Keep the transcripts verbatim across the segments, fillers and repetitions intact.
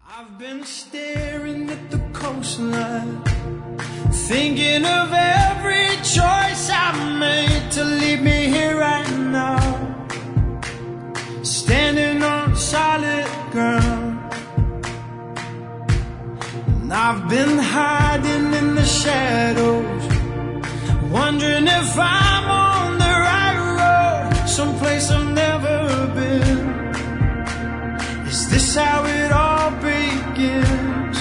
I've been staring at the coastline, thinking of every choice I made to leave me here right now, standing on solid ground. And I've been hiding in the shadows, wondering if I'm on the right road, someplace I've never been. Is this how it all begins?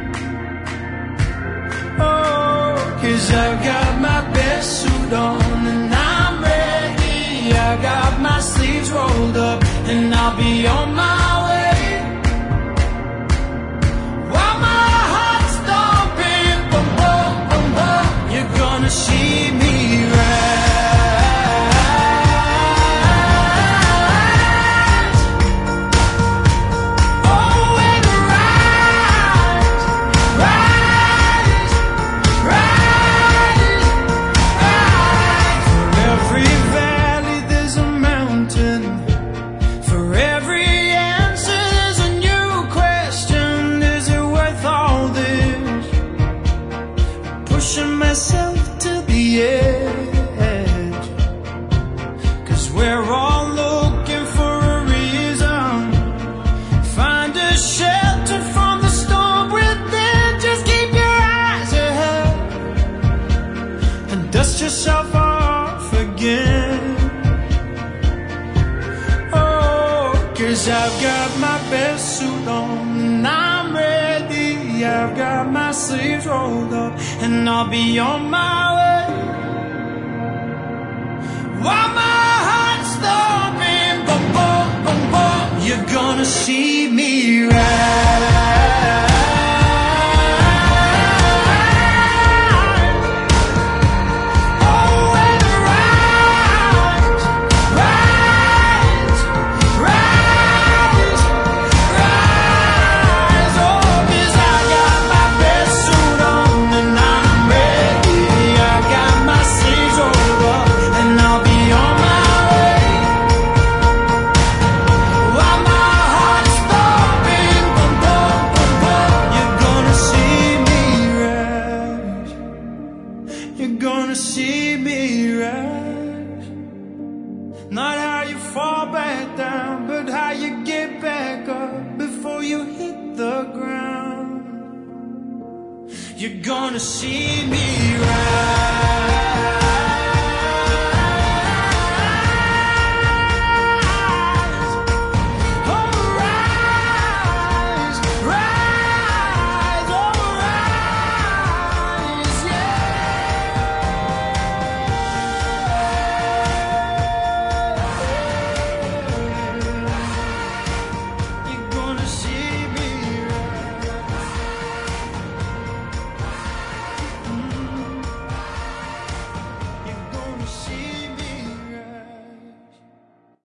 Oh, 'cause I've got my best suit on and I'm ready. I got my sleeves rolled up and I'll be on my way. While my heart's stomping, boom, boom, boom, boom, you're gonna see me rise. Pushing myself to the edge, 'cause we're all looking for a reason. Find a shelter from the storm within. Just keep your eyes ahead and dust yourself off again. Oh, 'cause I've got my best suit on and I'm ready. I've got my sleeves rolled up and I'll be on my way. While my heart's thumping, boom, boom, boom, boom, you're gonna see me rise. You're gonna see me rise. Not how you fall back down, but how you get back up before you hit the ground. You're gonna see me rise.